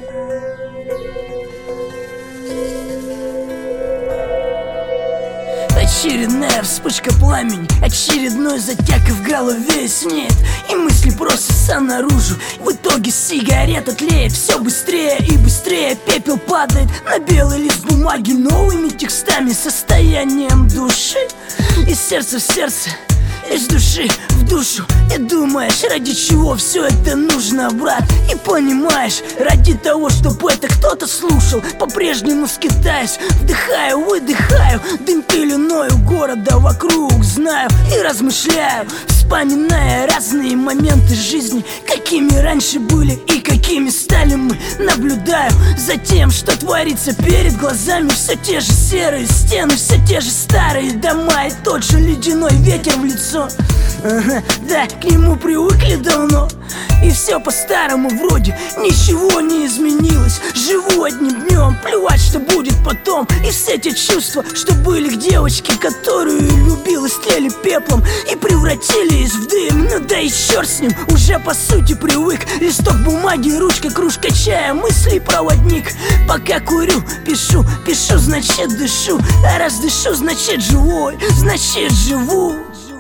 Очередная вспышка пламени, очередной затяг, и в голове снеет, и мысли просятся наружу. В итоге сигарета тлеет все быстрее и быстрее. Пепел падает на белый лист бумаги новыми текстами, состоянием души. Из сердца в сердце, из души в душу. И думаешь, ради чего все это нужно, брат? И понимаешь, ради того, чтобы это кто-то слушал. По-прежнему скитаюсь, вдыхаю, выдыхаю дым пеленою города вокруг. Знаю и размышляю, вспоминая разные моменты жизни, какими раньше были и какими стали мы. Наблюдаю за тем, что творится перед глазами. Все те же серые стены, все те же старые дома, и тот же ледяной ветер в лицо. Да, к нему привыкли давно, и все по-старому вроде, ничего не изменилось. Живу одним днем, плевать, что будет потом. И все те чувства, что были к девочке, которую любил, истлели пеплом и превратились в дым. Ну да и черт с ним, уже по сути привык. Листок бумаги, ручка, кружка чая, мысли проводник. Пока курю, пишу, пишу, значит дышу. А раз дышу, значит живой, значит живу.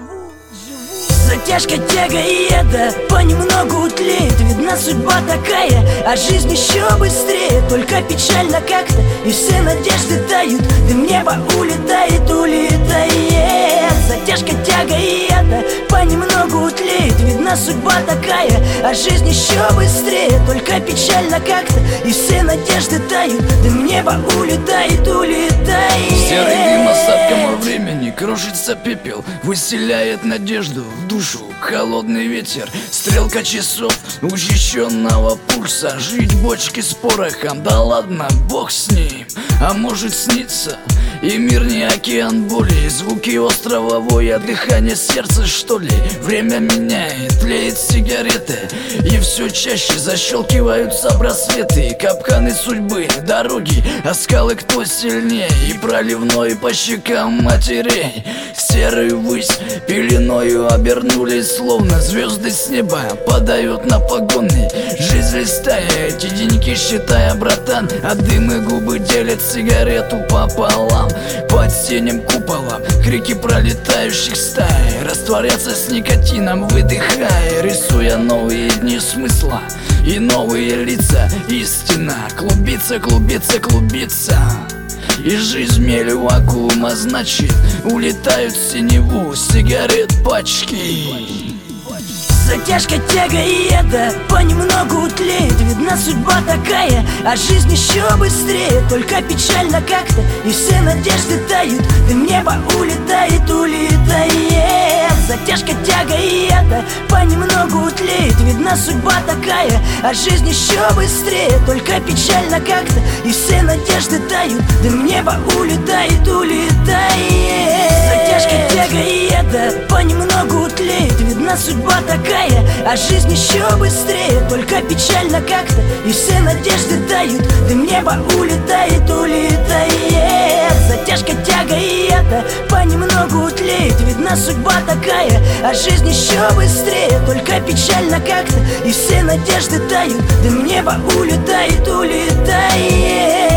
Затяжка, тяга и это понемногу утлеет. Видна судьба такая, а жизнь еще быстрее. Только печально как-то, и все надежды тают. Дым неба улетает, улетает. Затяжка, тяга и это понемногу утлеет. Видна судьба такая, а жизнь еще быстрее. Только печально как-то, и все надежды тают. Дым неба улетает, улетает. Серый дым остатком во времени, кружится пепел, выселяет надежду в душу. Холодный ветер, стрелка часов учащенного пульса. Жить в бочке с порохом, да ладно, бог с ним. А может снится, и мир не океан боли. Звуки острова воя, дыхание сердца, что ли. Время меняет, тлеет сигареты, и все чаще защелкиваются браслеты. Капканы судьбы, дороги, а скалы кто сильнее. И проливной по щекам матерей. Серую высь пеленою обернулись, словно звезды с неба падают на погоны. Жизнь листая эти деньги, считая, братан, а дым и губы делят сигарету пополам. Под синим куполом крики пролетающих стай растворятся с никотином, выдыхая, рисуя новые дни смысла и новые лица. Истина клубится, клубится, клубится, и жизнь мелью вакуума, значит, улетают в синеву сигарет пачки. Затяжка, тяга и это понемногу утлеет. Видна судьба такая, а жизнь еще быстрее. Только печально как-то, и все надежды тают. Дым неба улетает, улетает. Затяжка, тяга и это понемногу утлеет. Видна судьба такая, а жизнь еще быстрее. Только печально как-то, и все надежды тают. Дым неба улетает, улетает. Затяжка, тяга и это понемногу утлеет. Видна судьба такая, а жизнь еще быстрее. Только печально как-то, и все надежды тают. Дым неба улетает, улетает. Затяжка, тяга и это понемногу утлеет. Видна судьба такая, а жизнь еще быстрее. Только печально как-то, и все надежды тают. Дым неба улетает, улетает.